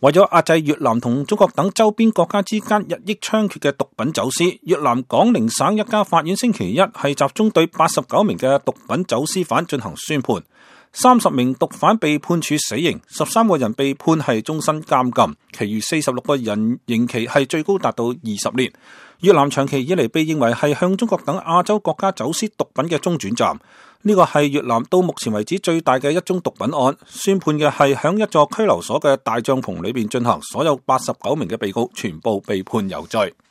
為咗壓制越南同中國等周邊國家之間日益猖獗嘅毒品走私，越南廣寧省一家法院星期一係集中對89名嘅毒品走私犯進行宣判，30名毒販被判處死刑，13個人被判係終身監禁，其餘46個人刑期係最高達到20年。越南長期以嚟被認為係向中國等亞洲國家走私毒品嘅中轉站，呢個係越南到目前為止最大嘅一宗毒品案。宣判嘅係響一座拘留所嘅大帳篷裏邊進行，所有89名嘅被告全部被判有罪。